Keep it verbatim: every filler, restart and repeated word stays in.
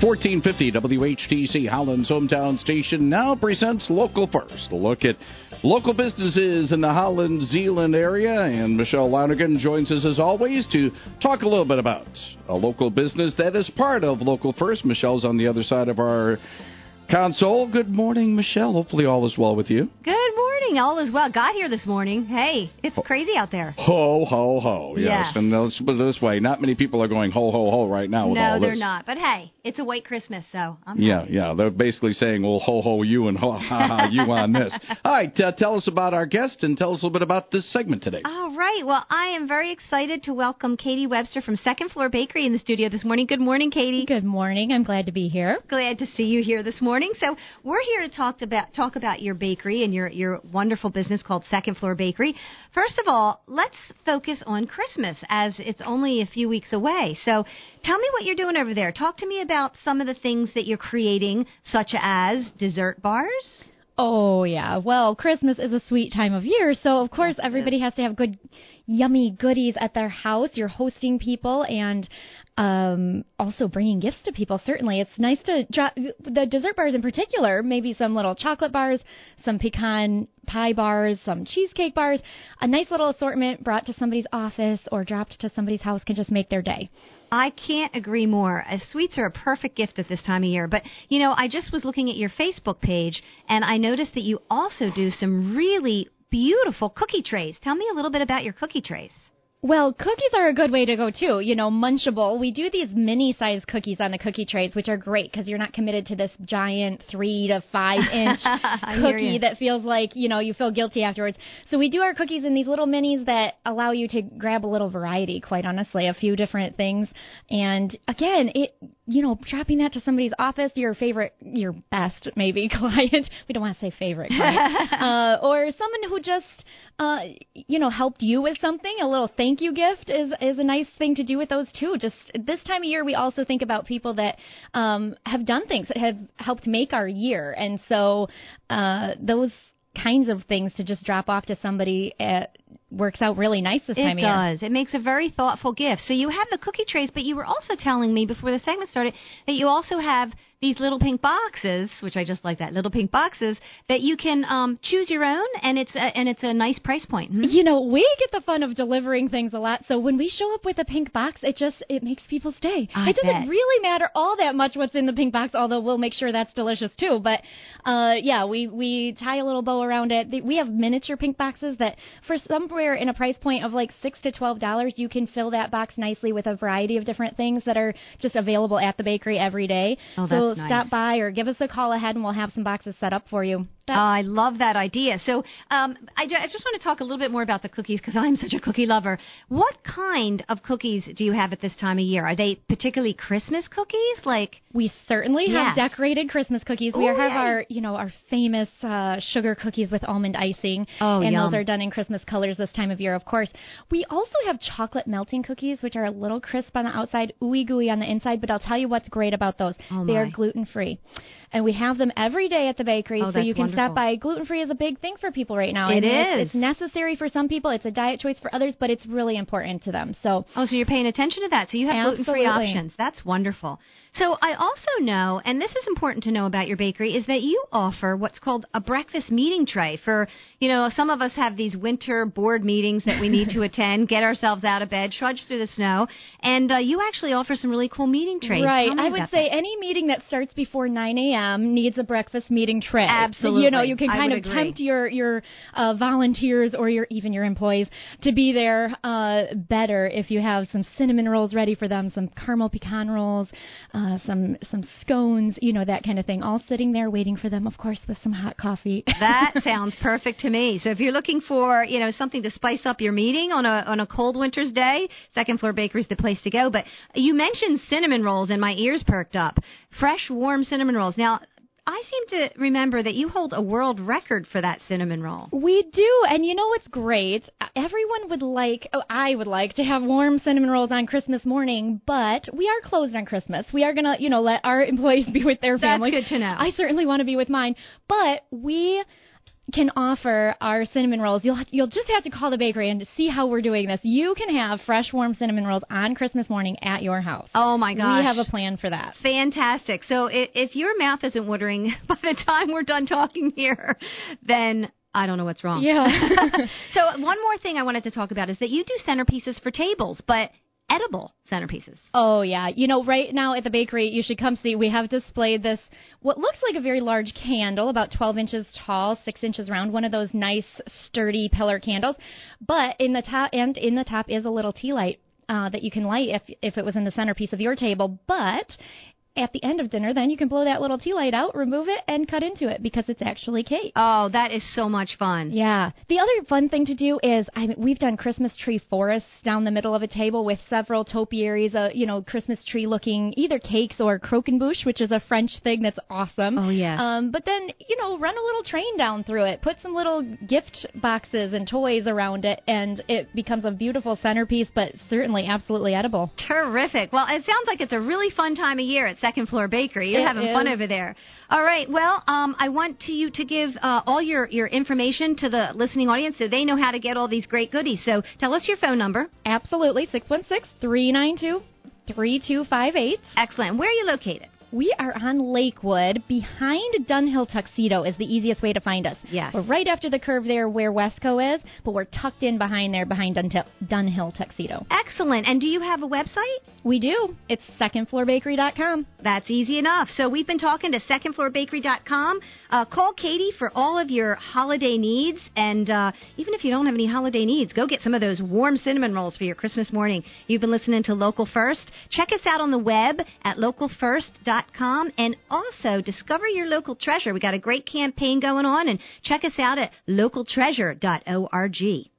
fourteen fifty W H T C, Holland's hometown station, now presents Local First, a look at local businesses in the Holland, Zeeland area. And Michelle Lonergan joins us as always to talk a little bit about a local business that is part of Local First. Michelle's on the other side of our console. Good morning, Michelle. Hopefully all is well with you. Good morning. All is well. Got here this morning. Hey, it's crazy out there. Ho, ho, ho. Yes. Yes. And let's put it this way. Not many people are going ho, ho, ho right now with no, all this. they're not. But hey, it's a white Christmas, so I'm Yeah, happy. yeah. They're basically saying, well, ho, ho, you and ho, ha, ha, you on this. All right. Uh, tell us about our guest and tell us a little bit about this segment today. All right. Well, I am very excited to welcome Katie Webster from Second Floor Bakery in the studio this morning. Good morning, Katie. Good morning. I'm glad to be here. Glad to see you here this morning. So we're here to talk about talk about your bakery and your, your wonderful business called Second Floor Bakery. First of all, let's focus on Christmas as it's only a few weeks away. So tell me what you're doing over there. Talk to me about some of the things that you're creating, such as dessert bars. Oh, yeah. Well, Christmas is a sweet time of year, so of course everybody has to have good, yummy goodies at their house. You're hosting people and um, also bringing gifts to people, certainly. It's nice to drop the dessert bars in particular, maybe some little chocolate bars, some pecan pie bars, some cheesecake bars. A nice little assortment brought to somebody's office or dropped to somebody's house can just make their day. I can't agree more. Uh, sweets are a perfect gift at this time of year. But, you know, I just was looking at your Facebook page, and I noticed that you also do some really beautiful cookie trays. Tell me a little bit about your cookie trays. Well, cookies are a good way to go, too. You know, Munchable. We do these mini-sized cookies on the cookie trays, which are great because you're not committed to this giant three to five-inch cookie that feels like, you know, you feel guilty afterwards. So we do our cookies in these little minis that allow you to grab a little variety, quite honestly, a few different things. And, again, it, you know, dropping that to somebody's office, your favorite, your best, maybe, client. We don't want to say favorite client. uh, or someone who just... Uh, you know, helped you with something. A little thank you gift is is a nice thing to do with those, too. Just this time of year, we also think about people that um, have done things that have helped make our year. And so uh, those kinds of things to just drop off to somebody uh, works out really nice this time of year. It does. It makes a very thoughtful gift. So you have the cookie trays, but you were also telling me before the segment started that you also have these little pink boxes, which I just like that, little pink boxes, that you can um, choose your own, and it's a, and it's a nice price point. Hmm? You know, we get the fun of delivering things a lot, so when we show up with a pink box, it just, it makes people stay. I it doesn't bet. really matter all that much what's in the pink box, although we'll make sure that's delicious too. But, uh, yeah, we, we tie a little bow around it. We have miniature pink boxes that for somewhere in a price point of like six to twelve dollars, you can fill that box nicely with a variety of different things that are just available at the bakery every day. Oh, that's so nice. Stop by or give us a call ahead and we'll have some boxes set up for you. Oh, I love that idea. So um, I, ju- I just want to talk a little bit more about the cookies because I'm such a cookie lover. What kind of cookies do you have at this time of year? Are they particularly Christmas cookies? Like we certainly yes. have decorated Christmas cookies. Ooh, we have yay. our, you know, our famous uh, sugar cookies with almond icing. Oh, and yum. those are done in Christmas colors this time of year, of course. We also have chocolate melting cookies, which are a little crisp on the outside, ooey gooey on the inside. But I'll tell you what's great about those. Oh, they my. are gluten-free. And we have them every day at the bakery, oh, so you can wonderful. stop by. Gluten-free is a big thing for people right now. It I mean, is. It's, it's necessary for some people. It's a diet choice for others, but it's really important to them. So, oh, so you're paying attention to that. So you have Absolutely. gluten-free options. That's wonderful. So I also know, and this is important to know about your bakery, is that you offer what's called a breakfast meeting tray for, you know, some of us have these winter board meetings that we need to attend, get ourselves out of bed, trudge through the snow, and uh, you actually offer some really cool meeting trays. Right. Tell me I would about say that. any meeting that starts before nine a.m. needs a breakfast meeting tray. Absolutely. You know, you can I kind would of agree. tempt your, your uh, volunteers or your even your employees to be there uh, better if you have some cinnamon rolls ready for them, some caramel pecan rolls, uh, some some scones, you know, that kind of thing, all sitting there waiting for them, of course, with some hot coffee. That sounds perfect to me. So if you're looking for, you know, something to spice up your meeting on a on a cold winter's day, Second Floor Bakery is the place to go. But you mentioned cinnamon rolls, and my ears perked up. Fresh, warm cinnamon rolls. Now, I seem to remember that you hold a world record for that cinnamon roll. We do, and you know what's great? Everyone would like, oh, I would like to have warm cinnamon rolls on Christmas morning, but we are closed on Christmas. We are going to, you know, let our employees be with their families. That's good to know. I certainly want to be with mine, but we can offer our cinnamon rolls. You'll you'll just have to call the bakery and see how we're doing this. You can have fresh, warm cinnamon rolls on Christmas morning at your house. Oh, my gosh. We have a plan for that. Fantastic. So if, if your mouth isn't watering by the time we're done talking here, then I don't know what's wrong. Yeah. So one more thing I wanted to talk about is that you do centerpieces for tables, but edible centerpieces. Oh, yeah. You know, right now at the bakery, you should come see. We have displayed this, what looks like a very large candle, about twelve inches tall, six inches round, one of those nice, sturdy pillar candles. But in the top, and in the top is a little tea light uh, that you can light if, if it was in the centerpiece of your table. But at the end of dinner, then you can blow that little tea light out, remove it, and cut into it because it's actually cake. Oh, that is so much fun. Yeah. The other fun thing to do is I mean, we've done Christmas tree forests down the middle of a table with several topiaries, uh, you know, Christmas tree looking either cakes or croquembouche, which is a French thing that's awesome. Oh, yeah. Um, but then, you know, run a little train down through it, put some little gift boxes and toys around it, and it becomes a beautiful centerpiece, but certainly absolutely edible. Terrific. Well, it sounds like it's a really fun time of year at Second Floor Bakery. You're it having is. fun over there. All right. Well, um, I want to you to give uh, all your, your information to the listening audience so they know how to get all these great goodies. So tell us your phone number. Absolutely. six one six, three nine two, three two five eight. Excellent. Where are you located? We are on Lakewood. Behind Dunhill Tuxedo is the easiest way to find us. Yes. We're right after the curve there where Wesco is, but we're tucked in behind there behind Dunhill, Dunhill Tuxedo. Excellent. And do you have a website? We do. It's second floor bakery dot com. That's easy enough. So we've been talking to second floor bakery dot com. Uh, call Katie for all of your holiday needs. And uh, even if you don't have any holiday needs, go get some of those warm cinnamon rolls for your Christmas morning. You've been listening to Local First. Check us out on the web at local first dot com. And also discover your local treasure. We got a great campaign going on. And check us out at local treasure dot org.